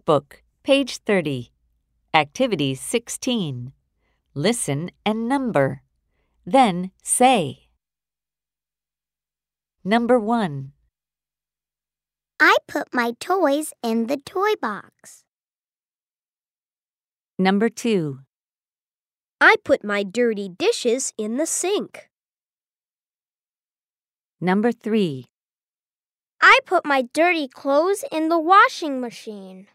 Workbook, page 30. Activity 16. Listen and number. Then say. Number 1. I put my toys in the toy box. Number 2. I put my dirty dishes in the sink. Number 3. I put my dirty clothes in the washing machine.